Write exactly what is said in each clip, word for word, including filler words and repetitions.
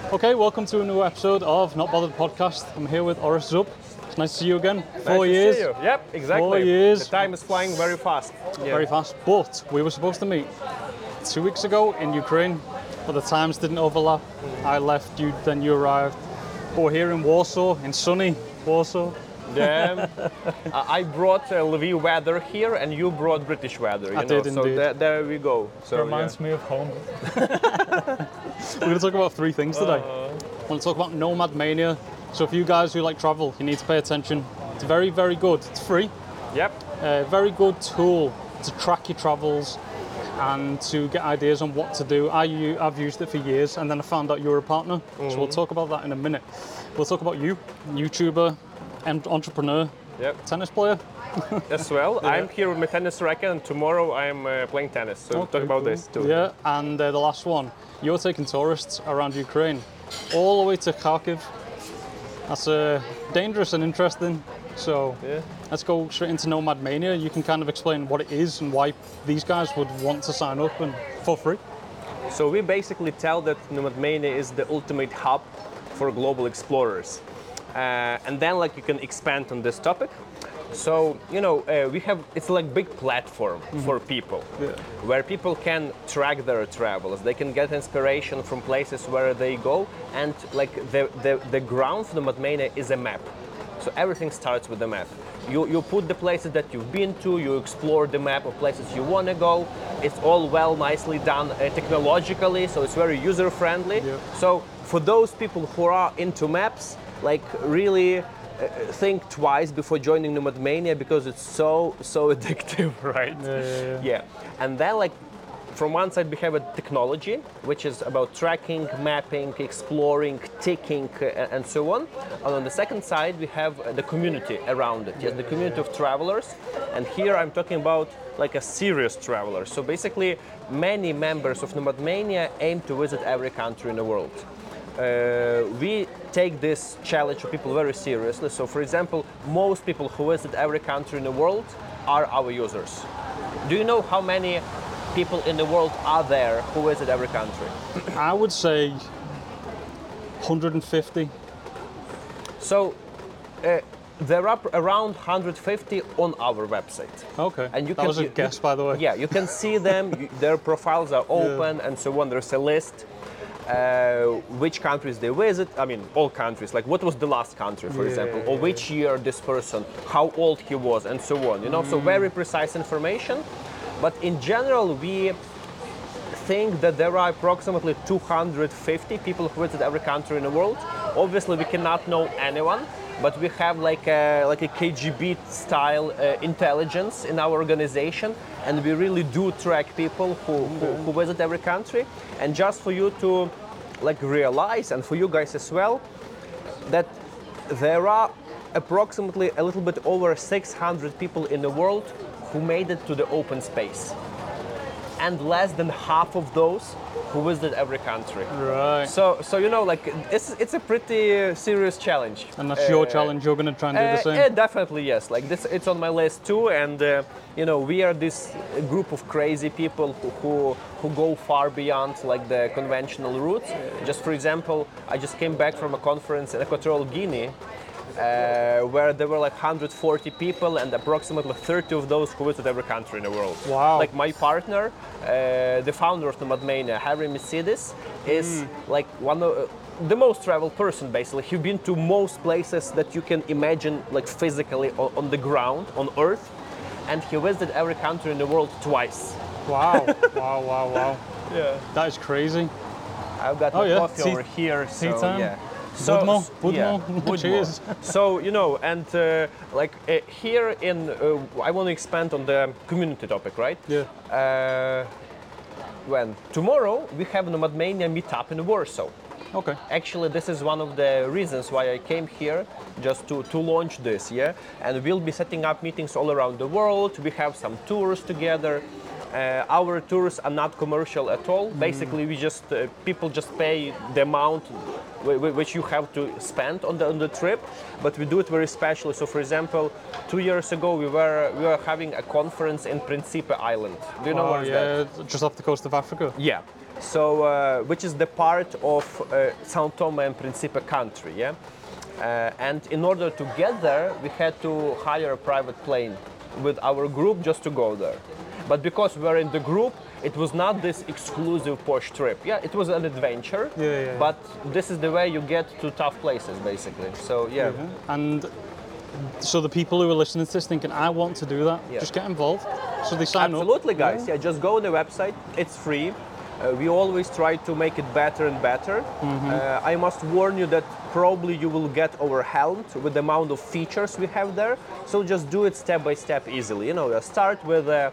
Okay, welcome to a new episode of Not Bothered Podcast. I'm here with Oris Zub. It's nice to see you again. Four nice years. To see you. Yep, exactly. Four years. The time is flying very fast. Yeah. Very fast. But we were supposed to meet two weeks ago in Ukraine, but the times didn't overlap. Mm. I left, you then you arrived. But we're here in Warsaw, in sunny Warsaw. Yeah, I brought uh, Lviv weather here, and you brought British weather. You I know? did so indeed. there, there we go. So it reminds yeah. me of home. We're going to talk about three things today. Uh, I want to talk about Nomad Mania. So for you guys who like travel, you need to pay attention. It's very, very good. It's free. Yep. A very good tool to track your travels and to get ideas on what to do. I, I've used it for years, and then I found out you were a partner. Mm-hmm. So we'll talk about that in a minute. We'll talk about you, YouTuber, entrepreneur, yep. tennis player. As well. Yeah. I'm here with my tennis racket, and tomorrow I'm uh, playing tennis. So okay, we'll talk about cool. this too. Yeah, and uh, the last one, you're taking tourists around Ukraine, all the way to Kharkiv. That's uh, dangerous and interesting. So yeah. let's go straight into Nomad Mania. You can kind of explain what it is and why these guys would want to sign up and for free. So we basically tell that Nomad Mania is the ultimate hub for global explorers. Uh, and then like you can expand on this topic. So, you know, uh, we have, it's like big platform mm-hmm. for people, yeah. where people can track their travels. They can get inspiration from places where they go. And like the, the, the ground for Nomad Mania is a map. So everything starts with the map. You, you put the places that you've been to, you explore the map of places you want to go. It's all well, nicely done uh, technologically, so it's very user-friendly. Yeah. So for those people who are into maps, like really uh, think twice before joining Nomad Mania because it's so, so addictive, right? Yeah, yeah, yeah. yeah. And then like, from one side we have a technology, which is about tracking, mapping, exploring, ticking, uh, and so on. And on the second side we have uh, the community around it, yes, the community of travelers. And here I'm talking about like a serious traveler. So basically many members of Nomad Mania aim to visit every country in the world. Uh, we take this challenge of people very seriously. So for example, most people who visit every country in the world are our users. Do you know how many people in the world are there who visit every country? I would say one hundred fifty. So uh, there are around one hundred fifty on our website. Okay, and you that can, was a you, guess, by the way. Yeah, you can see them, you, their profiles are open yeah. and so on. There's a list. Uh, which countries they visit, I mean all countries, like what was the last country, for yeah, example, yeah, or which year this person, how old he was, and so on, you know, mm. so very precise information. But in general, we think that there are approximately two hundred fifty people who visit every country in the world. Obviously, we cannot know anyone, but we have like a, like a K G B style uh, intelligence in our organization, and we really do track people who, who, who visit every country. And just for you to like realize, and for you guys as well, that there are approximately a little bit over six hundred people in the world who made it to the open space, and less than half of those who visited every country. Right. So, so you know, like it's it's a pretty uh, serious challenge. And that's uh, your challenge. You're going to try and do uh, the same. Uh, definitely, yes. Like this, it's on my list too. And uh, you know, we are this group of crazy people who, who who go far beyond like the conventional routes. Just for example, I just came back from a conference in Equatorial Guinea. Uh, where there were like one hundred forty people and approximately thirty of those who visited every country in the world. Wow. Like my partner, uh, the founder of Nomad Mania, Harry Mercedes, is mm. like one of uh, the most traveled person basically. He's been to most places that you can imagine like physically on, on the ground, on earth, and he visited every country in the world twice. Wow, wow, wow, wow. Yeah. That is crazy. I've got oh, my yeah. coffee tea, over here, so tea time. yeah. So, Budmo, Budmo. Yeah, Cheers. So, you know, and uh, like uh, here in, uh, I want to expand on the community topic, right? Yeah. Uh, when tomorrow we have Nomad Mania meetup in Warsaw. Okay. Actually, this is one of the reasons why I came here, just to, to launch this, yeah? And we'll be setting up meetings all around the world. We have some tours together. Uh, our tours are not commercial at all. Mm. Basically, we just uh, people just pay the amount w- w- which you have to spend on the on the trip, but we do it very specially. So, for example, two years ago we were we were having a conference in Principe Island. Do you know oh, where is yeah, that? just off the coast of Africa. Yeah. So, uh, which is the part of uh, São Tomé and Príncipe country, yeah. Uh, and in order to get there, we had to hire a private plane with our group just to go there. But because we were in the group, it was not this exclusive posh trip. Yeah, it was an adventure. Yeah, yeah, yeah. But this is the way you get to tough places, basically. So yeah. And so the people who are listening to this thinking, I want to do that, Yeah. just get involved. So they sign Absolutely, up. guys. Yeah, just go on the website. It's free. Uh, we always try to make it better and better. Uh, I must warn you that probably you will get overwhelmed with the amount of features we have there. So just do it step by step easily. You know, uh, start with uh,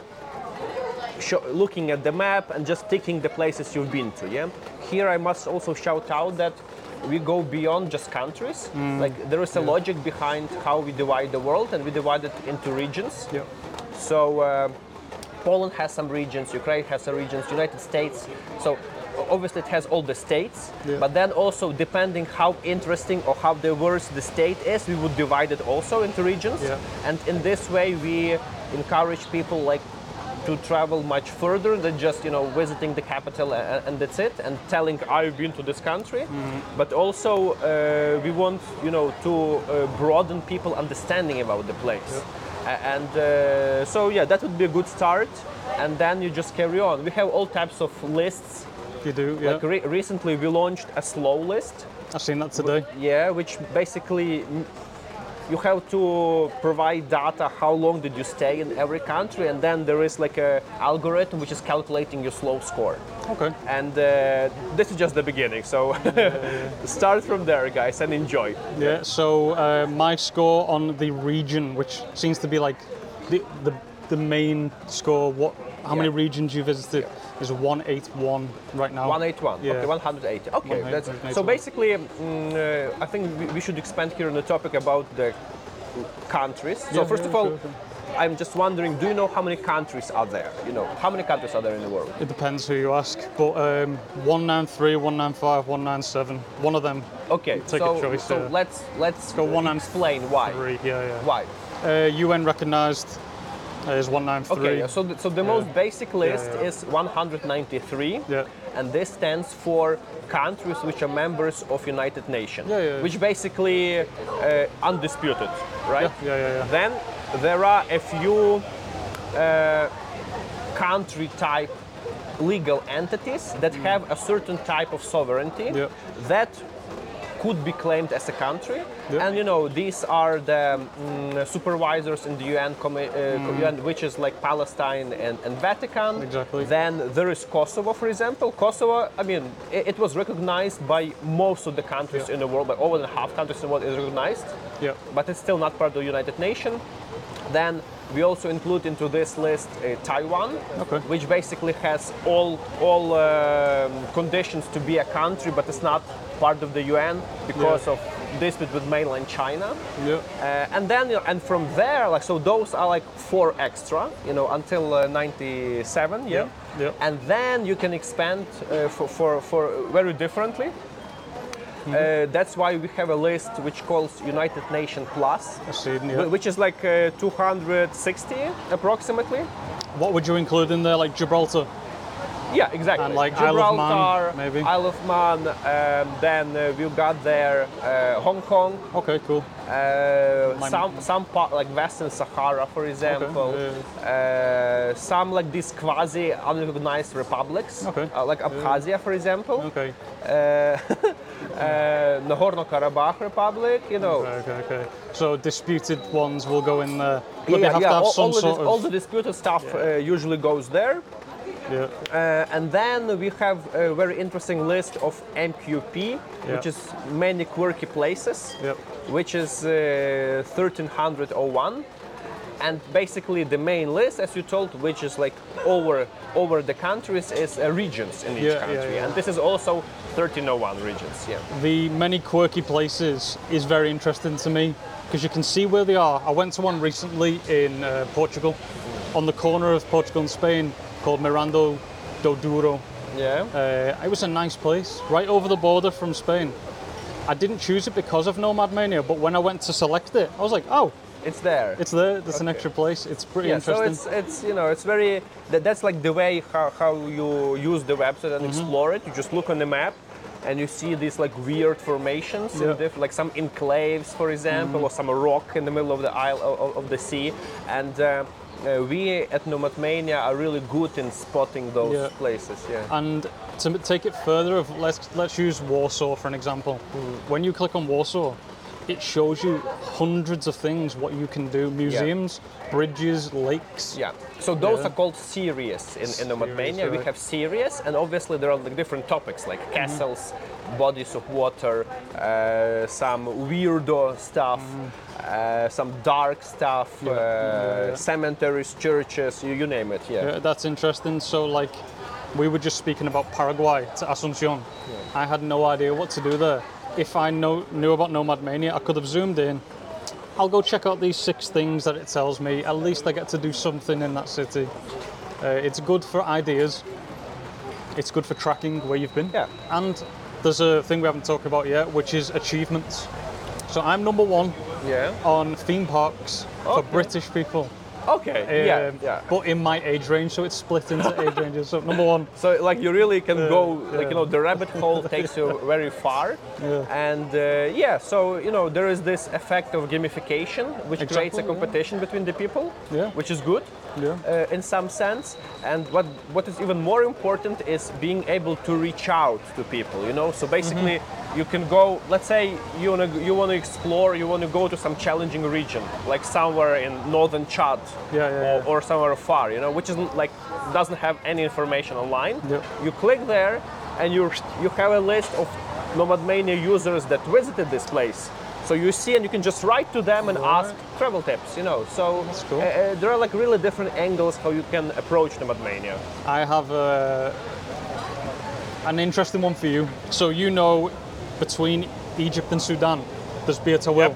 show, looking at the map and just ticking the places you've been to. Yeah. Here I must also shout out that we go beyond just countries. Like there is a logic behind how we divide the world, and we divide it into regions. Yeah. So uh, Poland has some regions, Ukraine has some regions, United States. So obviously it has all the states, Yeah. but then also depending how interesting or how diverse the state is, we would divide it also into regions. Yeah. And in this way, we encourage people like to travel much further than just you know visiting the capital and, and that's it, and telling I've been to this country. But also uh, we want you know to uh, broaden people understanding about the place. A- And uh, so yeah, that would be a good start, and then you just carry on. We have all types of lists. You do, yeah. Like re- recently, we launched a slow list. I've seen that today. Yeah, which basically mm, you have to provide data how long did you stay in every country, and then there is like a algorithm which is calculating your slow score. Okay. And uh, this is just the beginning, so start from there, guys, and enjoy. Yeah, so uh, my score on the region, which seems to be like the the, the main score, what how many Yeah. regions you visited, is one eighty-one right now. one eighty-one, Yeah. okay, one eighty. Okay, one that's eighty-one. so basically. Mm, uh, I think we, we should expand here on the topic about the countries. So Yeah, first yeah, of all, sure, sure. I'm just wondering, do you know how many countries are there? You know, how many countries are there in the world? It depends who you ask, but um, one ninety-three, one ninety-five, one ninety-seven, one of them. Okay, Take so a choice, so yeah. let's let's Go one and explain why. Three, yeah, yeah. Why? Uh, U N recognized uh, is one ninety-three. Okay, so the, so the most basic list yeah. is one ninety-three, Yeah. and this stands for countries which are members of United Nations, Yeah, yeah, yeah. which basically uh, undisputed, right? Yeah, yeah, yeah, yeah. Then there are a few uh, country type legal entities that have a certain type of sovereignty Yeah. that could be claimed as a country. Yeah. And you know, these are the mm, supervisors in the U N, commi- uh, U N, which is like Palestine and, and Vatican. Exactly. Then there is Kosovo, for example. Kosovo, I mean, it, it was recognized by most of the countries Yeah. in the world, by over than half countries in the world is recognized, Yeah. but it's still not part of the United Nations. Then we also include into this list uh, Taiwan, Okay. which basically has all all um, conditions to be a country, but it's not part of the U N because Yeah. of dispute with mainland China. Yeah. Uh, and then, you know, and from there, like so, those are like four extra, you know, until uh, ninety-seven, yeah. Yeah, yeah. And then you can expand uh, for, for for very differently. Uh, that's why we have a list which calls United Nations Plus, I've seen, wh- yeah. which is like uh, two hundred sixty approximately. What would you include in there, like Gibraltar? Yeah, exactly. And like Isle of Man, Gibraltar, maybe? Isle of Man. Um, then uh, we've got there uh, Hong Kong, Okay, cool. uh, Mine- some some part like Western Sahara, for example. yeah, Uh, some like these quasi unrecognized republics, Okay. uh, like Abkhazia, for example. Okay. Uh, uh, Nagorno-Karabakh Republic, you know. Okay, okay, okay. So disputed ones will go in there. But they have to have all, some all, the, sort dis- of. all the disputed stuff uh, usually goes there. Yeah. Uh, and then we have a very interesting list of M Q P, which Yeah. is many quirky places, Yep. which is uh, thirteen oh one. And basically the main list, as you told, which is like over over the countries, is uh, regions in each Yeah, yeah, country. yeah. And this is also thirteen oh one regions, yeah. The many quirky places is very interesting to me because you can see where they are. I went to one recently in uh, Portugal, on the corner of Portugal and Spain, called Miranda do Douro. Yeah. Uh, it was a nice place, right over the border from Spain. I didn't choose it because of Nomad Mania, but when I went to select it, I was like, oh, It's there. It's there. There's an Okay. extra place. It's pretty Yeah, so interesting. it's it's you know it's very that, that's like the way how, how you use the website and Mm-hmm. explore it. You just look on the map and you see these like weird formations, in Yeah. Mm-hmm. diff- like some enclaves, for example, or some rock in the middle of the isle of, of the sea. And uh, uh, we at Nomadmania are really good in spotting those Yeah. places. Yeah. And to m- take it further, of let's let's use Warsaw for an example. When you click on Warsaw, it shows you hundreds of things what you can do: museums, bridges, lakes. Yeah. So those Yeah. are called series in, in Nomadmania. We right. have series, and obviously there are like different topics like castles, bodies of water, uh, some weirdo stuff, uh, some dark stuff, uh, Yeah, yeah. cemeteries, churches, you, you name it. Yeah. Yeah, that's interesting. So, like, we were just speaking about Paraguay to Asuncion. I had no idea what to do there. If I know, knew about Nomadmania, I could have zoomed in. I'll go check out these six things that it tells me. At least I get to do something in that city. Uh, it's good for ideas. It's good for tracking where you've been. Yeah. And there's a thing we haven't talked about yet, which is achievements. So I'm number one Yeah. on theme parks for Okay. British people. Okay. yeah. Um, Yeah. But in my age range, so it's split into age ranges. So number one, So like you really can go like yeah. you know the rabbit hole takes you very far, Yeah. and uh, yeah, so you know there is this effect of gamification which creates a Exactly, yeah. competition between the people, Yeah. which is good Yeah. uh, in some sense. And what what is even more important is being able to reach out to people. You know, so basically Mm-hmm. you can go. Let's say you wanna you want to explore, you want to go to some challenging region, like somewhere in northern Chad, Yeah, yeah, or, yeah. or somewhere far, you know, which is like doesn't have any information online. Yep. You click there, and you you have a list of Nomadmania users that visited this place. So you see, and you can just write to them and Right. ask travel tips. You know, so That's cool. uh, uh, there are like really different angles how you can approach Nomadmania. I have uh, an interesting one for you. So you know, between Egypt and Sudan, there's Beer to Will. Yep.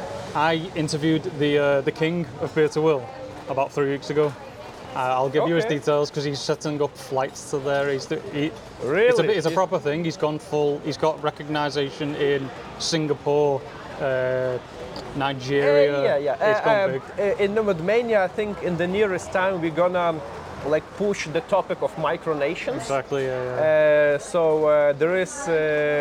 I interviewed the uh, the king of Beer to Will about three weeks ago. Uh, I'll give you his Okay. details because he's setting up flights to there. He's do, he, Really? It's a, bit- it's a Is- proper thing. He's gone full. He's got recognition in Singapore, uh, Nigeria. Uh, yeah, yeah. It's Uh, gone um, big. uh, in Nomadmania, I think in the nearest time we're gonna like push the topic of micronations. Exactly. Yeah. yeah. Uh, so uh, there is um,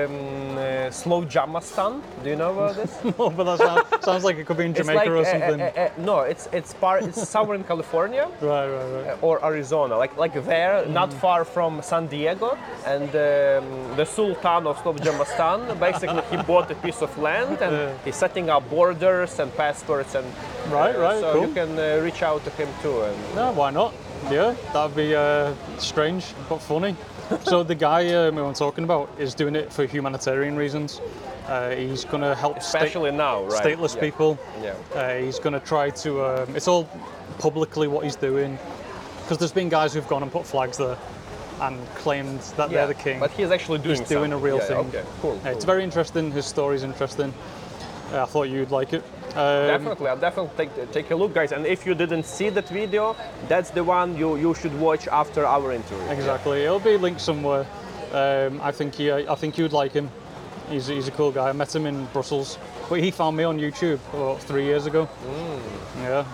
uh, Slow Jamastan. Do you know about this? No, but that sounds, sounds like it could be in It's Jamaica like, or uh, something. uh, uh, uh, no, it's it's part. It's somewhere in California right, right, right. or Arizona, like like there, not Mm. far from San Diego. And um, the Sultan of Slow Jamastan, basically, he bought a piece of land and Yeah. he's setting up borders and passports and. Right, right, So cool. you can uh, reach out to him too. And No, why not? Yeah, that'd be uh, strange but funny. So the guy um, who I'm talking about is doing it for humanitarian reasons. Uh, he's going to help sta- especially now, right? stateless Yeah. people. Yeah. Uh, he's going to try to. Um, it's all publicly what he's doing, because there's been guys who've gone and put flags there and claimed that Yeah, they're the king. but he's actually doing He's doing a something. real Yeah, thing. Okay, cool. Uh, it's cool. very interesting. His story's interesting. Uh, I thought you'd like it. Um, Definitely, I'll definitely take, take a look, guys. And if you didn't see that video, that's the one you, you should watch after our interview. Exactly. It'll be linked somewhere. Um, I think he, I think you'd like him. He's, he's a cool guy. I met him in Brussels, but he found me on YouTube about three years ago. Yeah.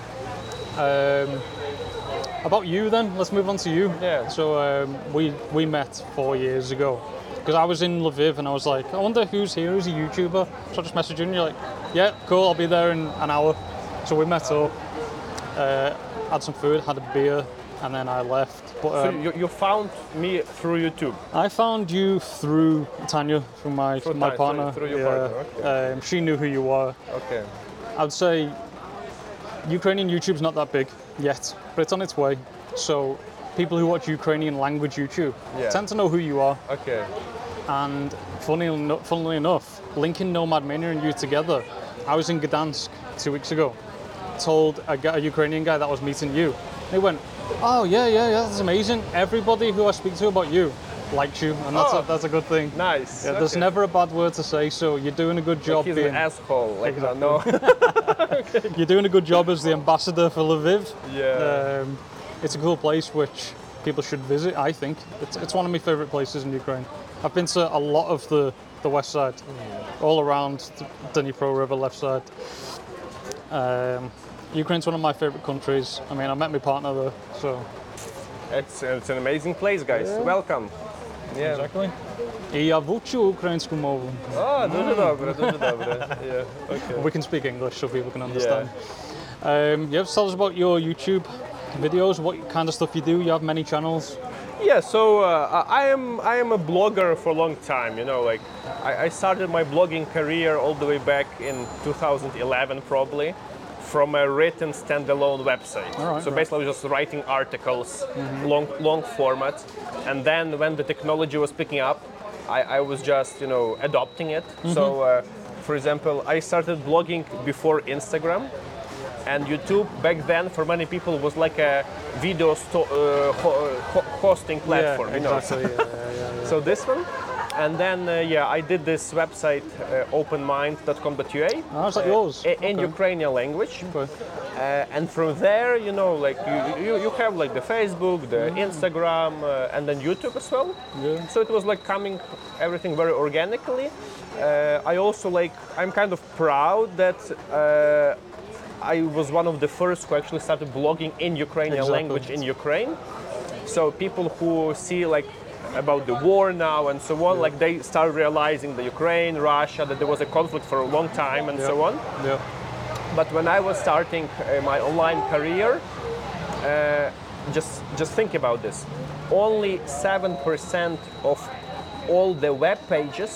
Um, about you then? Let's move on to you. Yeah. So um, we we met four years ago because I was in Lviv and I was like, I wonder who's here, who's a YouTuber. So I just messaged you and you're like, yeah, cool. I'll be there in an hour. So we met up, uh, had some food, had a beer, and then I left. But So um, you, you found me through YouTube. I found you through Tanya, through my Through my Tanya, partner. through- through your yeah. partner, Um, she knew who you were. Okay. I'd say Ukrainian YouTube's not that big yet, but it's on its way. So people who watch Ukrainian language YouTube Yeah. tend to know who you are. Okay. And funny, eno- funnily enough, linking Nomadmania and you together, I was in Gdansk two weeks ago. Told a, guy, a Ukrainian guy that was meeting you. He went, "Oh yeah, yeah, yeah, that's amazing. Everybody who I speak to about you likes you, and that's Oh. a, that's a good thing." Nice. Yeah, there's okay. never a bad word to say. So you're doing a good job He's being. an asshole. Like Exactly. no. You're doing a good job as the ambassador for Lviv. Yeah. Um, it's a cool place which people should visit, I think. It's, it's one of my favorite places in Ukraine. I've been to a lot of the, the west side, all around the Dnipro River left side. Um, Ukraine's one of my favorite countries. I mean, I met my partner there, so. It's, it's an amazing place, guys. Welcome. Yeah. Exactly. І я вчу українську мову. Oh, дуже добре, дуже добре. Yeah, okay. We can speak English so people can understand. Um, yeah, tell us about your YouTube videos, what kind of stuff you do. You have many channels. Yeah, so uh, I am I am a blogger for a long time. You know, like I, I started my blogging career all the way back in two thousand eleven, probably, from a written standalone website. All right, so right. basically, I was just writing articles, long long format, and then when the technology was picking up, I, I was just you know adopting it. So, uh, for example, I started blogging before Instagram. And YouTube back then, for many people, was like a video sto- uh, ho- ho- hosting platform. Yeah, you know. exactly. yeah, yeah, yeah, yeah. So this one, and then uh, yeah, I did this website uh, openmind dot com dot u a. Oh, is that yours? i- In Okay. Ukrainian language. Okay. Uh, and from there, you know, like you, you, you have like the Facebook, the Instagram, uh, and then YouTube as well. Yeah. So it was like coming everything very organically. Uh, I also like I'm kind of proud that. Uh, I was one of the first who actually started blogging in Ukrainian Exactly. language in Ukraine. So people who see like about the war now and so on, like they start realizing the Ukraine, Russia, that there was a conflict for a long time and so on. Yeah. But when I was starting uh, my online career, uh, just just think about this. Only seven percent of all the web pages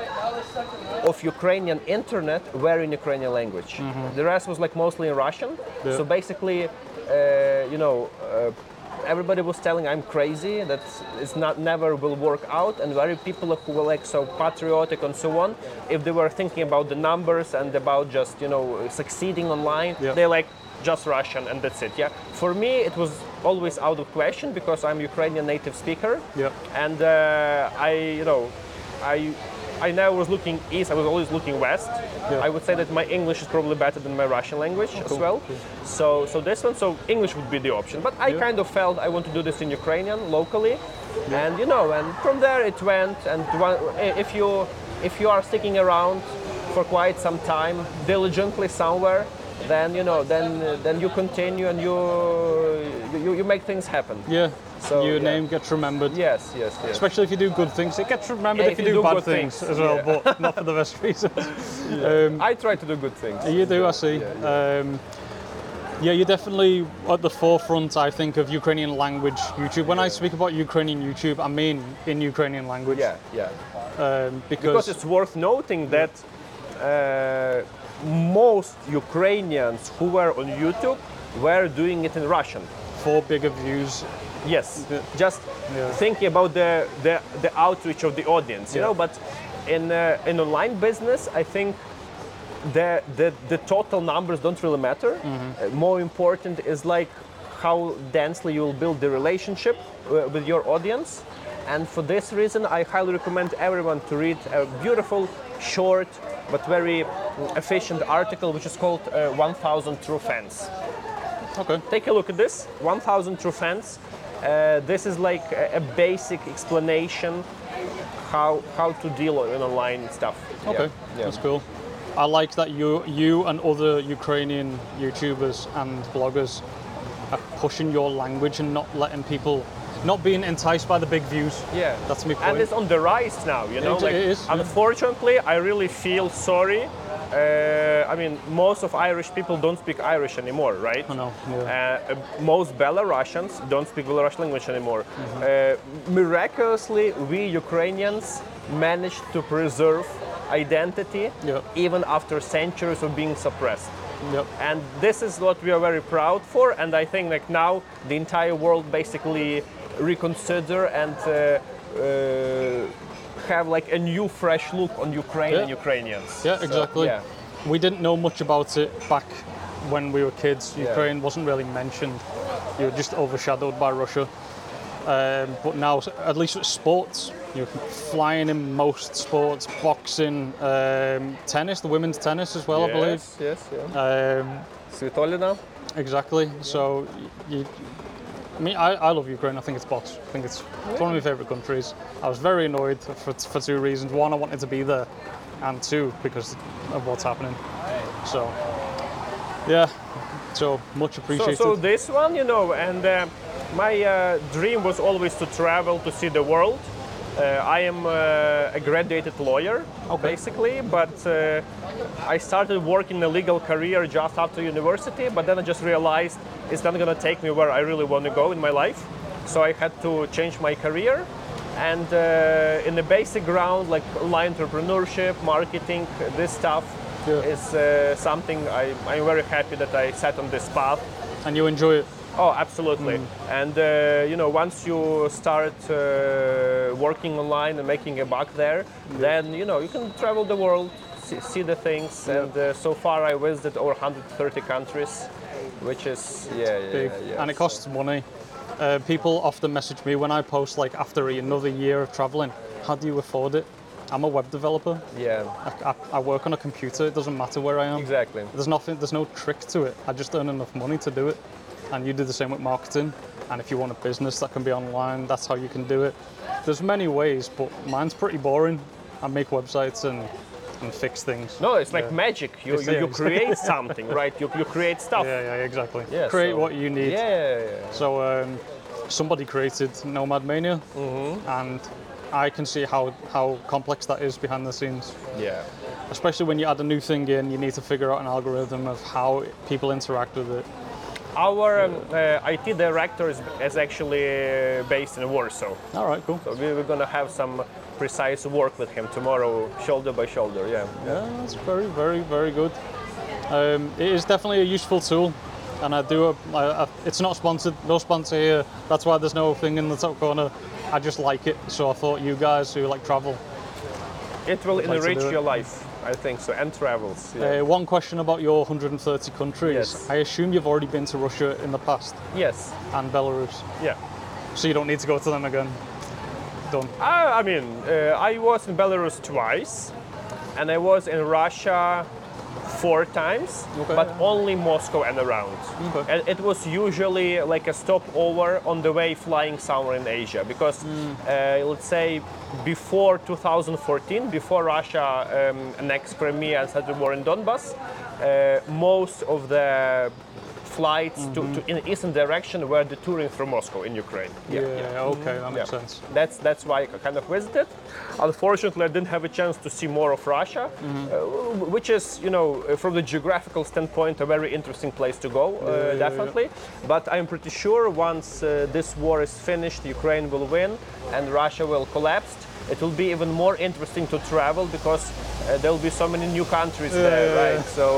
of Ukrainian internet were in Ukrainian language. The rest was like mostly in Russian. Yeah. So basically, uh, you know, uh, everybody was telling I'm crazy, that it's not never will work out, and very people who were like so patriotic and so on, if they were thinking about the numbers and about just you know succeeding online, Yeah. they like just Russian and that's it. Yeah. For me, it was always out of question because I'm Ukrainian native speaker. Yeah. And uh, I, you know, I I never was looking east. I was always looking west. Yeah. I would say that my English is probably better than my Russian language as cool, well. cool. So so this one, so English would be the option. But I Yeah. kind of felt I want to do this in Ukrainian locally, and you know, and from there it went. And one, if you if you are sticking around for quite some time diligently somewhere, then you know, then then you continue and you you, you make things happen. Yeah. So, Your yeah. name gets remembered. Yes, yes, yes. Especially if you do good things. It gets remembered Yeah, if, you do, bad good things, things, as well, yeah. but not for the best reasons. Um, I try to do good things. you do, I see. Yeah, yeah. Um, yeah, you're definitely at the forefront, I think, of Ukrainian language YouTube. When I speak about Ukrainian YouTube, I mean in Ukrainian language. Yeah, yeah. Um, because, Because it's worth noting that uh, most Ukrainians who were on YouTube were doing it in Russian. for bigger views. Yes, Yeah. just Yeah. thinking about the, the the outreach of the audience, you Yeah. know. But in uh, in online business, I think the the, the total numbers don't really matter. Mm-hmm. Uh, more important is like how densely you will build the relationship uh, with your audience. And for this reason, I highly recommend everyone to read a beautiful, short, but very efficient article, which is called uh, one thousand True Fans. Okay. Take a look at this, one thousand True Fans. Uh, this is like a, a basic explanation how how to deal in online stuff. Okay, Yeah, yeah. that's cool. I like that you you and other Ukrainian YouTubers and bloggers are pushing your language and not letting people, not being enticed by the big views. Yeah, That's my And point. it's on the rise now, you know. It- like, it is, yeah. Unfortunately, I really feel sorry. Uh, I mean, most of Irish people don't speak Irish anymore, right? I know, yeah. Uh, most Belarusians don't speak Belarusian language anymore. Mm-hmm. Uh, miraculously, we Ukrainians managed to preserve identity Yeah. even after centuries of being suppressed. Yep. And this is what we are very proud for, and I think like now the entire world basically reconsider and uh, uh, have like a new fresh look on Ukraine Yeah. and Ukrainians. Yeah, So, exactly. yeah. We didn't know much about it back when we were kids. Yeah. Ukraine wasn't really mentioned. You were just overshadowed by Russia. Um, but now, at least with sports, you're flying in most sports, boxing, um, tennis, the women's tennis as well, I believe. Yes, yeah. Um, Svitolina. exactly. So, you, I mean, I, I love Ukraine. I think it's boss. I think it's, it's one of my favorite countries. I was very annoyed for, for two reasons. One, I wanted to be there, and two, because of what's happening. So, Yeah, so much So, appreciated. so this one, you know, and uh, my uh, dream was always to travel, to see the world. Uh, I am uh, a graduated lawyer, Okay. basically, but uh, I started working a legal career just after university, but then I just realized it's not gonna take me where I really want to go in my life. So I had to change my career. And uh, in the basic ground, like online entrepreneurship, marketing, this stuff Yeah. is uh, something I, I'm very happy that I sat on this path. And you enjoy it. Oh, absolutely. And uh, you know, once you start uh, working online and making a buck there, then you know you can travel the world, see, see the things. Yeah. And uh, so far, I visited over one hundred thirty countries, which is yeah, yeah, Big. yeah, yeah. And it costs money. Uh, people often message me when I post like after another year of traveling, how do you afford it? I'm a web developer. Yeah, I, I, I work on a computer. It doesn't matter where I am. exactly. There's nothing. There's no trick to it. I just earn enough money to do it. And you do the same with marketing. And if you want a business that can be online, that's how you can do it. There's many ways, but mine's pretty boring. I make websites and, and fix things. No, it's like Yeah. magic. You, It's- you, you yeah. create something, right? You, you create stuff. Yeah, yeah, exactly. Yeah, Create so- what you need. Yeah, yeah, yeah. So um, somebody created Nomad Mania, and I can see how, how complex that is behind the scenes. Yeah. Especially when you add a new thing in, you need to figure out an algorithm of how people interact with it. Our um, uh, I T director is, is actually uh, based in Warsaw. All right, cool. So we, we're gonna have some precise work with him tomorrow, shoulder by shoulder. Yeah. Yeah, that's very, very, very good. Um, it is definitely a useful tool, and I do. A, I, I, it's not sponsored, no sponsor here. That's why there's no thing in the top corner. I just like it, so I thought you guys who like travel. It will like to enrich do it. your life, I think so, and travels. Yeah. Uh, one question about your one hundred thirty countries. Yes. I assume you've already been to Russia in the past Yes. and Belarus, Yeah. so you don't need to go to them again. Done. I, I mean, uh, I was in Belarus twice, and I was in Russia four times, Okay. but only Moscow and around. Okay. And it was usually like a stopover on the way flying somewhere in Asia, because uh, let's say before two thousand fourteen, before Russia um, annexed Crimea and started the war in Donbass, uh, most of the flights to, to in eastern direction were detouring through Moscow in Ukraine. Yeah, okay, that makes Yeah. sense. That's that's why I kind of visited. Unfortunately, I didn't have a chance to see more of Russia, uh, which is, you know, uh, from the geographical standpoint, a very interesting place to go, uh, yeah, yeah. definitely. But I'm pretty sure once uh, this war is finished, Ukraine will win and Russia will collapse. It will be even more interesting to travel because uh, there will be so many new countries there, yeah, right? So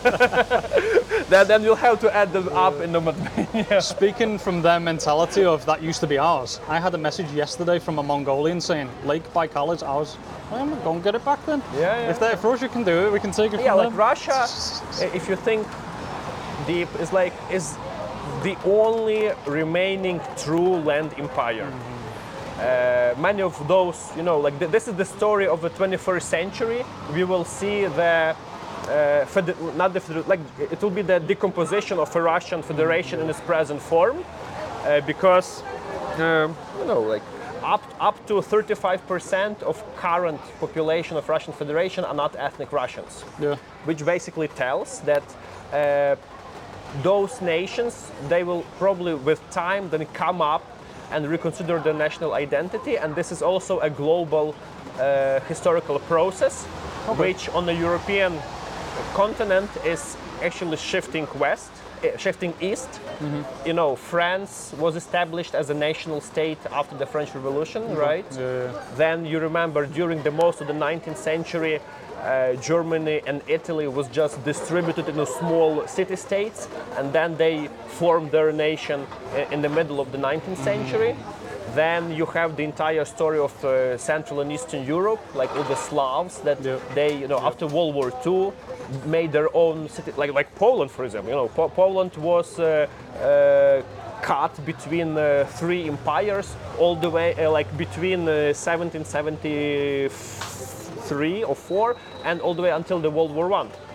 then, then you'll have to add them up in the Mania. Speaking from their mentality of that used to be ours, I had a message yesterday from a Mongolian saying Lake Baikal is ours. Well, I'm going to get it back then. Yeah, yeah. If, they, if Russia can do it, we can take it Yeah, from like them. Russia, if you think deep, is like is the only remaining true land empire. Uh, many of those, you know, like th- this is the story of the twenty-first century. We will see the uh, fed- not the feder- like it will be the decomposition of a Russian Federation in its present form, uh, because um, you know, like up up to thirty-five percent of current population of Russian Federation are not ethnic Russians, Yeah. which basically tells that uh, those nations, they will probably with time then come up and reconsider their national identity, and this is also a global uh, historical process, which on the European continent is actually shifting west, eh, shifting east. You know, France was established as a national state after the French Revolution, right? Yeah. Then you remember during the most of the nineteenth century, uh, Germany and Italy was just distributed into small city-states, and then they formed their nation i- in the middle of the nineteenth century. Then you have the entire story of uh, Central and Eastern Europe, like all the Slavs that Yeah. they, you know, after World War Two, made their own city, like like Poland, for example. You know, po- Poland was uh, uh, cut between uh, three empires, all the way, uh, like between uh, seventeen seventy-three or four, and all the way until the World War One.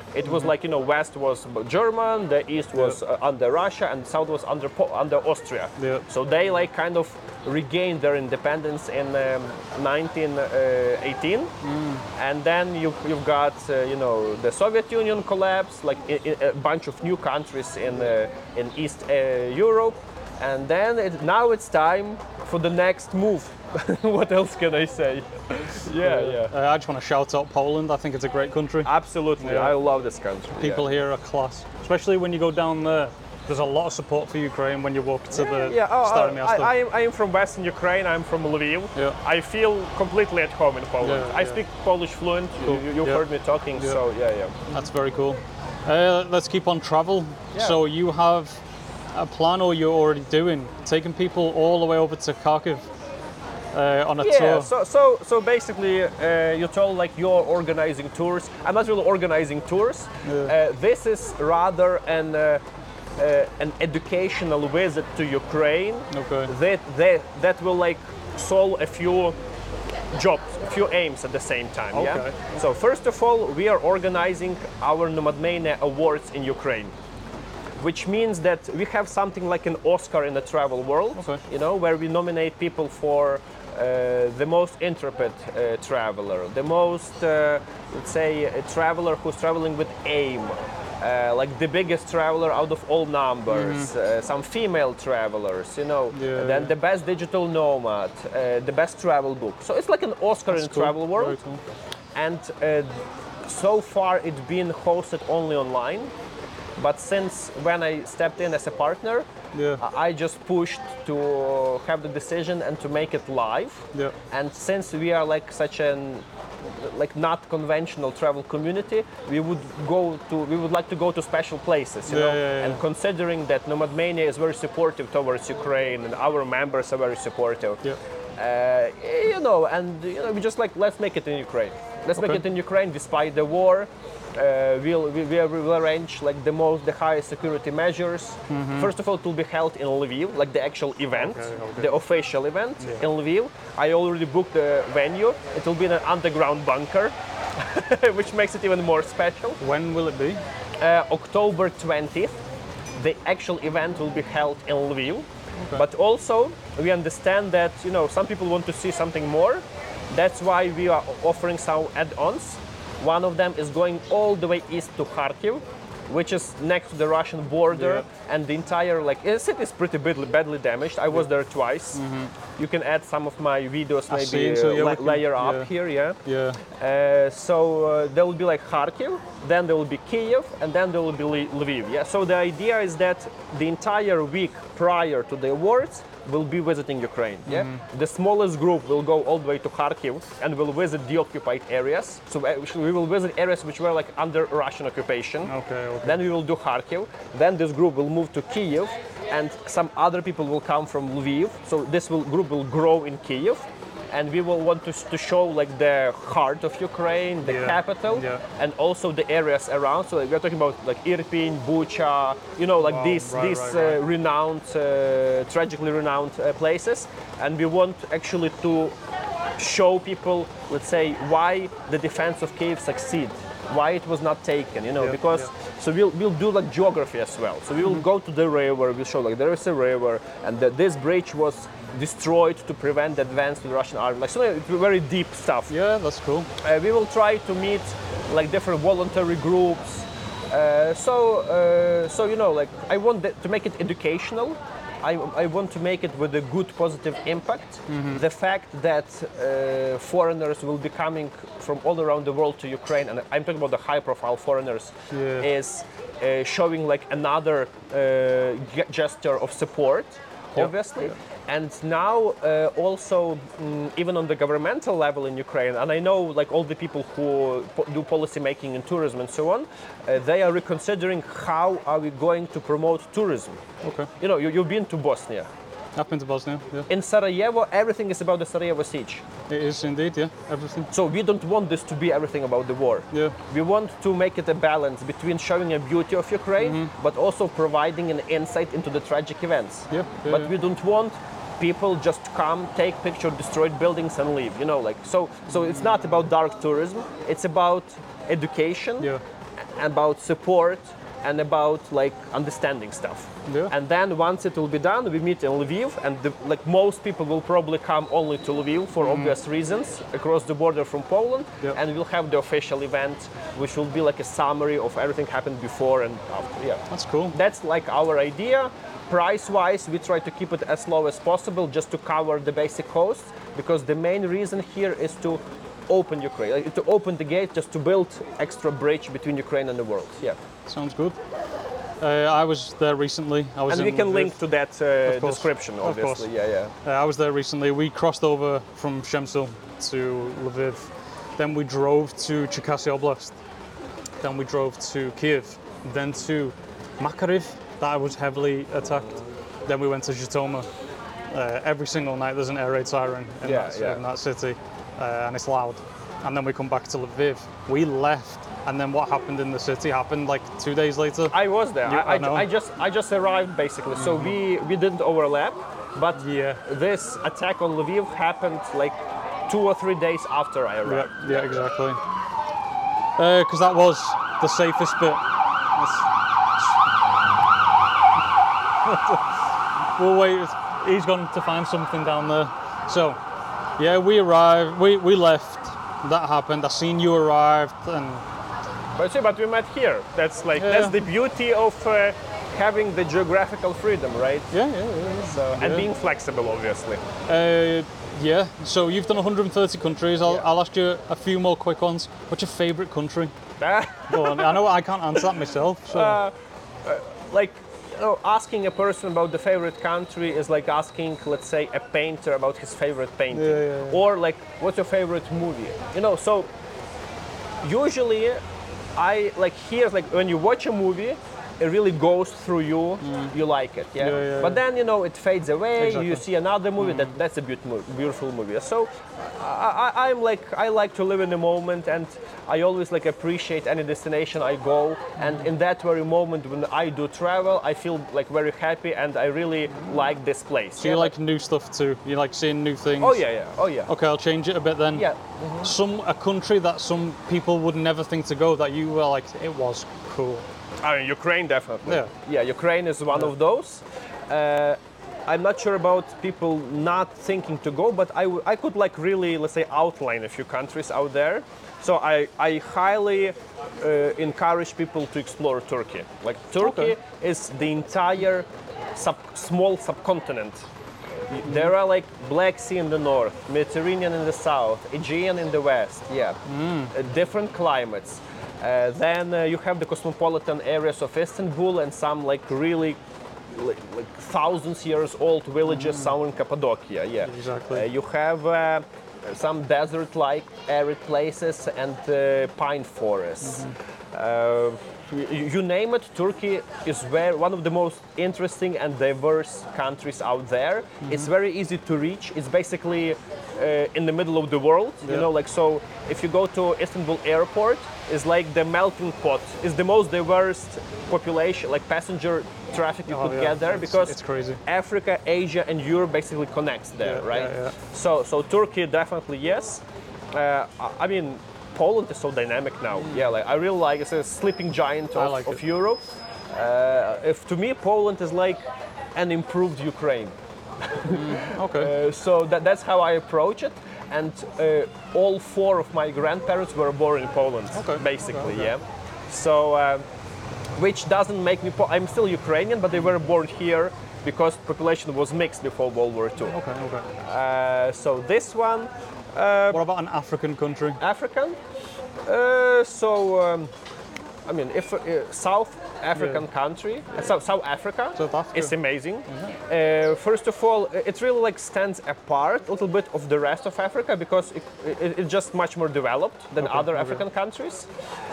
It was like, you know, west was German, the east was uh, under Russia, and south was under Po- under Austria. Yeah. So they like kind of regained their independence in um, nineteen eighteen, and then you you've got uh, you know the Soviet Union collapsed, like i- i- a bunch of new countries in uh, in East uh, Europe, and then it, now it's time for the next move. What else can I say? Yeah, yeah. Uh, I just want to shout out Poland. I think it's a great country. Absolutely, Yeah. I love this country. People yeah. here are class, especially when you go down there. There's a lot of support for Ukraine when you walk to the Yeah, oh, Stare uh, Miasto. I, I, am, I am from Western Ukraine. I'm from Lviv. Yeah. I feel completely at home in Poland. Yeah, I yeah. speak Polish fluent. Cool. You, you Yeah. heard me talking, Yeah. so yeah, yeah. That's very cool. Uh, let's keep on travel. Yeah. So you have a plan, or you're already doing, taking people all the way over to Kharkiv uh, on a Yeah, tour. so so so basically, uh, you told like you're organizing tours. I'm not really organizing tours. Yeah. Uh, this is rather an uh, uh, an educational visit to Ukraine. Okay. That that that will like solve a few jobs, a few aims at the same time. Okay. Yeah. So first of all, we are organizing our Nomadmania Awards in Ukraine, which means that we have something like an Oscar in the travel world. Okay. You know, where we nominate people for uh, the most intrepid uh, traveler, the most, uh, let's say, a traveler who's traveling with aim. Uh, like the biggest traveler out of all numbers, uh, some female travelers, you know, Mm-hmm. Yeah, then yeah. the best digital nomad, uh, the best travel book. So it's like an Oscar in the Cool. travel world. Very cool. And uh, so far it's been hosted only online. But since when I stepped in as a partner, Yeah. I I just pushed to have the decision and to make it live. Yeah. And since we are like such an like not conventional travel community, we would go to we would like to go to special places, you Yeah, know. yeah, yeah. And considering that Nomadmania is very supportive towards Ukraine and our members are very supportive. Yeah. Uh, you know, and you know, we just like let's make it in Ukraine. Let's make Okay. it in Ukraine despite the war. Uh, we'll, we, we will arrange like the most, the highest security measures. First of all, it will be held in Lviv, like the actual event, Okay, okay. the official event Yeah. in Lviv. I already booked the venue. It will be in an underground bunker, which makes it even more special. When will it be? Uh, October twentieth, the actual event will be held in Lviv. But also, we understand that you know some people want to see something more. That's why we are offering some add-ons. One of them is going all the way east to Kharkiv, which is next to the Russian border, Yeah. and the entire like the city is pretty badly, badly damaged. I was there twice. You can add some of my videos, I've maybe seen, so uh, yeah, we la- can- layer up yeah. here, yeah. Yeah. Uh, so uh, there will be like Kharkiv, then there will be Kiev, and then there will be Li- Lviv. Yeah. So the idea is that the entire week prior to the awards, will be visiting Ukraine. Yeah. Mm-hmm. The smallest group will go all the way to Kharkiv and will visit the occupied areas. So uh, we will visit areas which were like under Russian occupation. Okay, okay. Then we will do Kharkiv. Then this group will move to Kiev, and some other people will come from Lviv. So this will, group will grow in Kiev. And we will want to, to show like the heart of Ukraine, the Yeah, capital, yeah. and also the areas around. So we're talking about like Irpin, Bucha, you know, like Wow, these right, these right, right. Uh, renowned, uh, tragically renowned uh, places. And we want actually to show people, let's say, why the defense of Kiev succeed, why it was not taken, you know, Yeah, because yeah. so we'll we'll do like geography as well. So we will go to the river. We'll show like there is a river, and that this bridge was destroyed to prevent the advance to the Russian army. Like so, it's very deep stuff. Yeah, that's cool. Uh, we will try to meet like different voluntary groups. Uh, so, uh, so you know, like I want that, to make it educational. I, I want to make it with a good positive impact. The fact that uh, foreigners will be coming from all around the world to Ukraine, and I'm talking about the high-profile foreigners, Yeah. is uh, showing like another uh, ge- gesture of support, Yeah. obviously. And now uh, also, mm, even on the governmental level in Ukraine, and I know like all the people who po- do policy making in tourism and so on, uh, they are reconsidering how are we going to promote tourism. Okay. You know, you, you've been to Bosnia. I've been to Bosnia. Yeah. In Sarajevo, everything is about the Sarajevo siege. It is indeed. Yeah. Everything. So we don't want this to be everything about the war. Yeah. We want to make it a balance between showing a beauty of Ukraine, but also providing an insight into the tragic events. Yeah, yeah, but yeah. we don't want people just come, take picture, destroyed buildings and leave. You know, like so. So it's not about dark tourism. It's about education. Yeah. about support, and about like understanding stuff. Yeah. And then once it will be done, we meet in Lviv, and the, like most people will probably come only to Lviv for obvious reasons across the border from Poland, Yeah. and we'll have the official event, which will be like a summary of everything happened before and after. Yeah, That's cool. that's like our idea. Price-wise, we try to keep it as low as possible, just to cover the basic costs, because the main reason here is to open Ukraine, like, to open the gate, just to build extra bridge between Ukraine and the world. Yeah. Sounds good. Uh, I was there recently. I was And in we can Lviv. link to that uh, course. description, Of course. obviously. Yeah, yeah. Uh, I was there recently. We crossed over from Shemsil to Lviv. Then we drove to Cherkasy Oblast. Then we drove to Kiev. Then to Makariv, that was heavily attacked. Then we went to Zhytomyr. Uh, every single night there's an air raid siren in, Yeah, that, yeah. in that city, uh, and it's loud. And then we come back to Lviv. We left, and then what happened in the city happened like two days later. I was there. You- I, I know. I, I just I just arrived basically, so we we didn't overlap. But Yeah. this attack on Lviv happened like two or three days after I Yeah, arrived. yeah, exactly. Because that was the safest bit. That's- we'll wait. He's gone to find something down there. So, yeah, we arrived. We we left. That happened. I seen you arrived, and But see, but we met here. That's like Yeah. that's the beauty of uh, having the geographical freedom, right? yeah, yeah, yeah. So and Yeah. being flexible, obviously. Uh, yeah. So you've done one hundred thirty countries. I'll, Yeah. I'll ask you a few more quick ones. What's your favourite country? Go on. I know I can't answer that myself. So. Uh, like you know, asking a person about the favorite country is like asking, let's say, a painter about his favorite painting, Yeah, yeah, yeah. or like, what's your favorite movie? You know, so usually I like here, like when you watch a movie, it really goes through you. You like it, yeah. Yeah, yeah, but yeah. then you know it fades away. Exactly. You see another movie that that's a beautiful, beautiful movie. So I, I, I'm like I like to live in the moment, and I always like appreciate any destination I go. And in that very moment when I do travel, I feel like very happy, and I really like this place. So you like new stuff too? You like seeing new things? Oh yeah, yeah. Oh yeah. Okay, I'll change it a bit then. Yeah. Some a country that some people would never think to go that you were like it was cool. I mean, Ukraine definitely. Yeah. Yeah, Ukraine is one of those. Uh, I'm not sure about people not thinking to go, but I, w- I could like really, let's say, outline a few countries out there. So I, I highly uh, encourage people to explore Turkey. Like Turkey Okay. is the entire sub, small subcontinent. There are like Black Sea in the north, Mediterranean in the south, Aegean in the west. Yeah, Uh, different climates. Uh, then uh, you have the cosmopolitan areas of Istanbul and some like really like, like thousands years old villages somewhere in Cappadocia. Yeah, Exactly. Uh, you have uh, some desert-like arid places and uh, pine forests. Uh, you, you name it, Turkey is very, one of the most interesting and diverse countries out there. It's very easy to reach. It's basically uh, in the middle of the world. You Yeah. know, like so. If you go to Istanbul airport, it's like the melting pot. It's the most diverse population, like passenger traffic you Oh, could yeah. get there, It's- because it's crazy. Africa, Asia, and Europe basically connects there, Yeah, right? yeah, yeah. So, so Turkey definitely yes. Uh, I- I mean, Poland is so dynamic now. Yeah, like I really like it's a sleeping giant I of, like of it. Europe. Uh, if to me, Poland is like an improved Ukraine. Okay. Uh, so that, that's how I approach it. And uh, all four of my grandparents were born in Poland, Okay, basically, okay, okay. yeah. So, uh, which doesn't make me. Po- I'm still Ukrainian, but they were born here because population was mixed before World War Two. okay. Okay. Uh, so this one, What about an African country? African. Uh, so, um, I mean, if uh, South African Yeah. country, uh, South, South Africa, South Africa. it's amazing. Uh, first of all, it really like stands apart a little bit of the rest of Africa because it, it, it's just much more developed than Okay, other okay. African countries.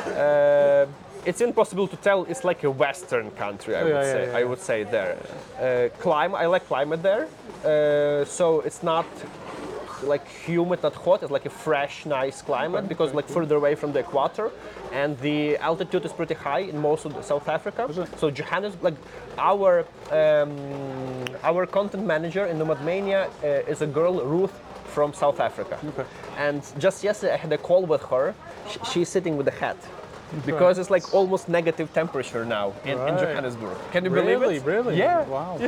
Uh, it's impossible to tell. It's like a Western country, I Yeah, would yeah, say. yeah, I yeah. would say there. Uh, climate, I like climate there. Uh, so it's not like humid, not hot. It's like a fresh, nice climate Okay, because okay, like cool. further away from the equator, and the altitude is pretty high in most of the South Africa. Is it? So Johannesburg, like our um, our content manager in Nomadmania uh, is a girl, Ruth, from South Africa. Okay. And just yesterday I had a call with her. Sh- she's sitting with a hat. because it's like almost negative temperature now in, in Right. Johannesburg. Can you Really, believe it? really? Yeah. Wow.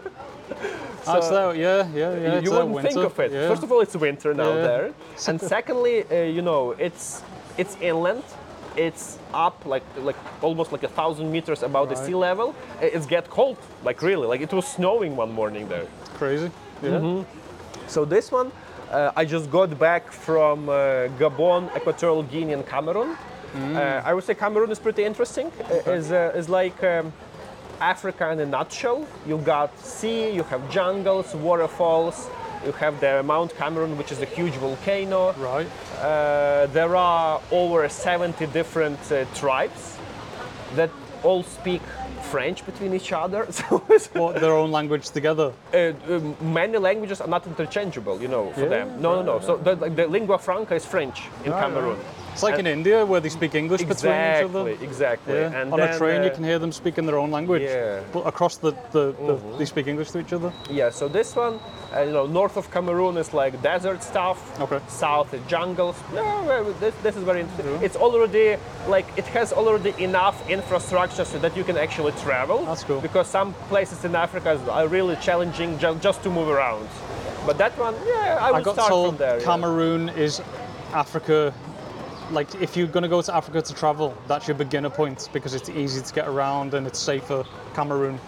That's So- that. Yeah, yeah, yeah. you it's, uh, wouldn't winter. think of it. Yeah. First of all, it's winter now Yeah. there, and secondly, uh, you know, it's it's inland. It's up like like almost like a thousand meters above the Right. sea level. I- It's get cold, like really, like it was snowing one morning there. Crazy. Yeah. Mm-hmm. So this one, uh, I just got back from uh, Gabon, Equatorial Guinea, and Cameroon. Uh, I would say Cameroon is pretty interesting. Uh, Is uh, is like um, Africa in a nutshell. You got sea, you have jungles, waterfalls. You have the Mount Cameroon, which is a huge volcano. Right. Uh, there are over seventy different uh, tribes that all speak French between each other. So it's, What, their own language together. uh, um, many languages are not interchangeable, you know, for Yeah, them. No, no, no. So the, the lingua franca is French in Right, Cameroon. right. It's like in India where they speak English between each other. Exactly, exactly. Yeah. And On then, a train, you uh, can hear them speaking their own language. Yeah. But across the, the, the they speak English to each other. Yeah, so this one, uh, you know, north of Cameroon is like desert stuff. Okay. South is jungles. Yeah, well, this, this is very interesting. It's already like it has already enough infrastructure so that you can actually travel. That's cool. Because some places in Africa are really challenging just, just to move around. But that one, yeah, I I would got start told from there. yeah. Cameroon is Africa. Like, if you're going to go to Africa to travel, that's your beginner point because it's easy to get around and it's safer, Cameroon,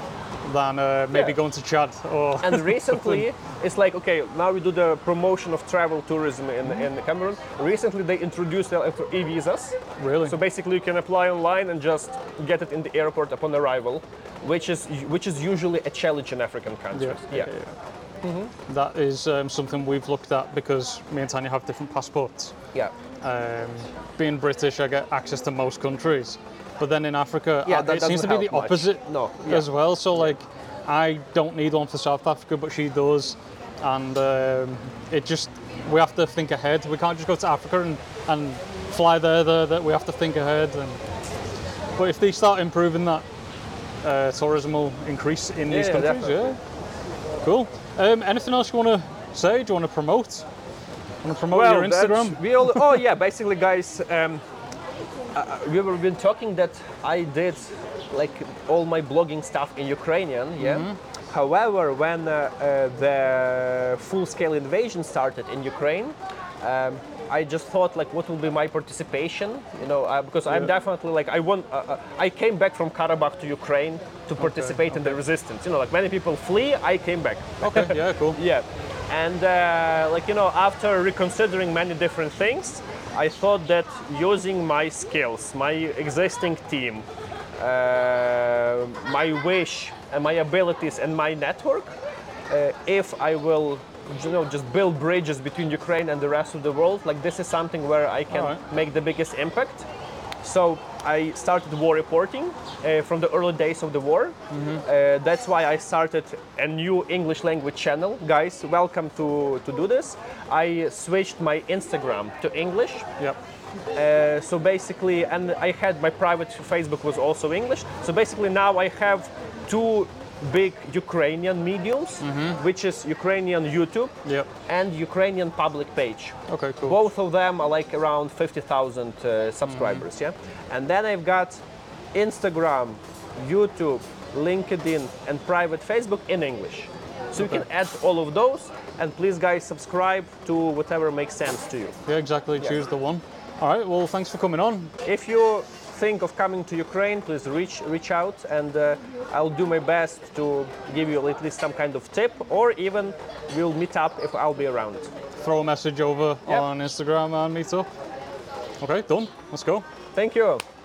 than uh, maybe Yeah. going to Chad or. And recently, it's like, okay, now we do the promotion of travel tourism in, in Cameroon. Recently, they introduced the e-visas. Really? So basically, you can apply online and just get it in the airport upon arrival, which is which is usually a challenge in African countries. Yeah, yeah, yeah. That is um, something we've looked at because me and Tanya have different passports. yeah. Um, being British, I get access to most countries, but then in Africa, Yeah, uh, that it seems to be doesn't the help much. opposite No, yeah. as well. So like, I don't need one for South Africa, but she does, and um, it just we have to think ahead. We can't just go to Africa and, and fly there, there. That we have to think ahead. And but if they start improving that, uh, tourism will increase in these Yeah, countries. definitely. Yeah, cool. Um, anything else you want to say? Do you want to promote? Want to promote Well, your Instagram? that's- we all, oh yeah, basically, guys, um, uh, we were been talking that I did like all my blogging stuff in Ukrainian, yeah. Mm-hmm. However, when uh, uh, the full-scale invasion started in Ukraine, um, I just thought like, what will be my participation? You know, uh, because I'm Yeah. definitely like, I want. Uh, uh, I came back from Karabakh to Ukraine to participate in the resistance. You know, like many people flee, I came back. Okay, yeah, cool. Yeah, and uh, like you know, after reconsidering many different things, I thought that using my skills, my existing team, uh, my wish, and my abilities and my network, uh, if I will, you know, just build bridges between Ukraine and the rest of the world, like this is something where I can Alright. make the biggest impact. So I started war reporting uh, from the early days of the war. Uh, that's why I started a new English language channel. Guys, welcome to, to do this. I switched my Instagram to English. Yep. Uh, so basically, and I had my private Facebook was also English. So basically now I have two big Ukrainian mediums, which is Ukrainian YouTube Yep. and Ukrainian public page. Okay, cool. Both of them are like around fifty thousand uh, subscribers, yeah? And then I've got Instagram, YouTube, LinkedIn, and private Facebook in English. So you can add all of those, and please guys subscribe to whatever makes sense to you. Yeah, exactly. Choose the one. All right. Well, thanks for coming on. If you think of coming to Ukraine, please reach reach out, and uh, I'll do my best to give you at least some kind of tip, or even we'll meet up if I'll be around. Throw a message over Yep. on Instagram and meet up. Okay, done. Let's go. Thank you.